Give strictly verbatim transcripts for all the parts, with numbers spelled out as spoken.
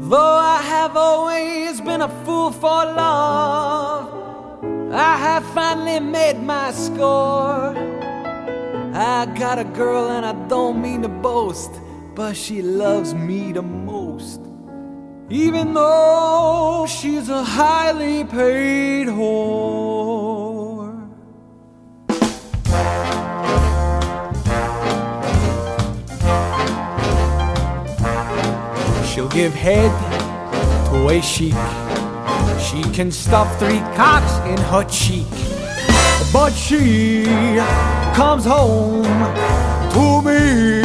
Though I have always been a fool for love, I have finally made my score. I got a girl and I don't mean to boast, but she loves me the most, even though she's a highly paid whore. She'll give head to a chic. She can stuff three cocks in her cheek, but she comes home to me.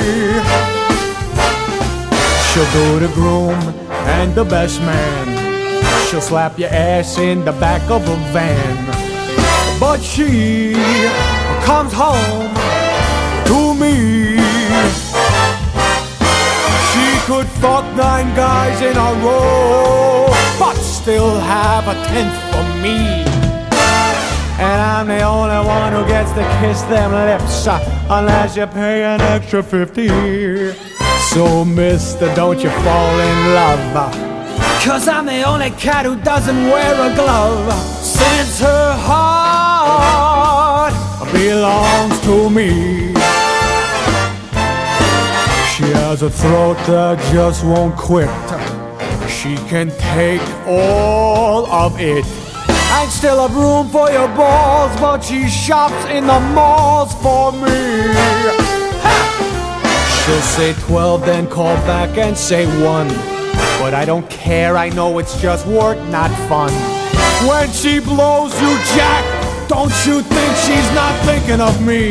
She'll do the groom and the best man. She'll slap your ass in the back of a van, but she comes home to me. She could fuck nine guys in a row, but still have a tenth for me. And I'm the only one who gets to kiss them lips, uh, unless you pay an extra fifty. So mister, don't you fall in love, uh, cause I'm the only cat who doesn't wear a glove, since her heart belongs to me. She has a throat that just won't quit. She can take all of it. I'd still have room for your balls, but she shops in the malls for me. Ha! She'll say twelve, then call back and say one, but I don't care, I know it's just work, not fun. When she blows you, Jack, don't you think she's not thinking of me?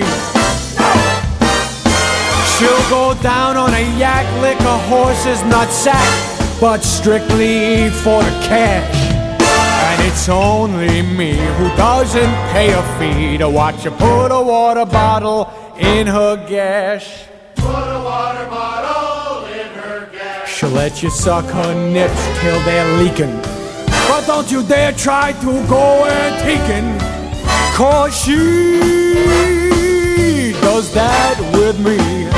She'll go down on a yak, lick a horse's nutsack, but strictly for the cash. And it's only me who doesn't pay a fee to watch her put a water bottle in her gash. Put a water bottle in her gash. She'll let you suck her nips till they're leaking, but don't you dare try to go antiquing, cause she does that with me.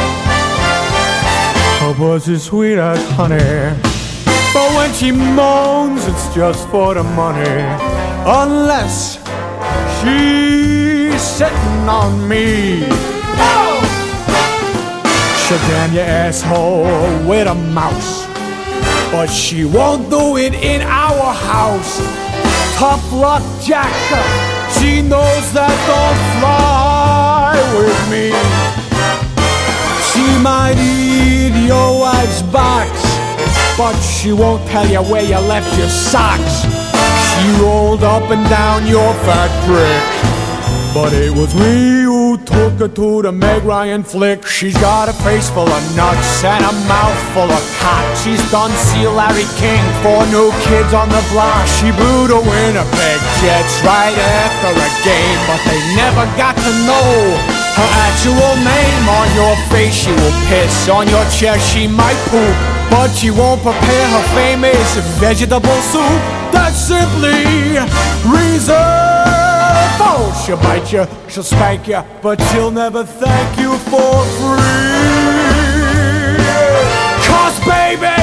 Her pussy's sweet as honey, but when she moans, it's just for the money. Unless she's sitting on me. Oh! She'll damn your asshole with a mouse, but she won't do it in our house. Tough luck, Jack, she knows that don't fly with me. She might eat your wife's box, but she won't tell you where you left your socks. She rolled up and down your fat prick, but it was me who took her to the Meg Ryan flick. She's got a face full of nuts and a mouth full of cock. She's done see Larry King for New Kids on the Block. She blew the Winnipeg Jets right after a game, but they never got to know her actual name. On your face she will piss, on your chest she might poop, but she won't prepare her famous vegetable soup. That's simply reserved. Oh, she'll bite you, she'll spank you, but she'll never thank you for free. Cause baby,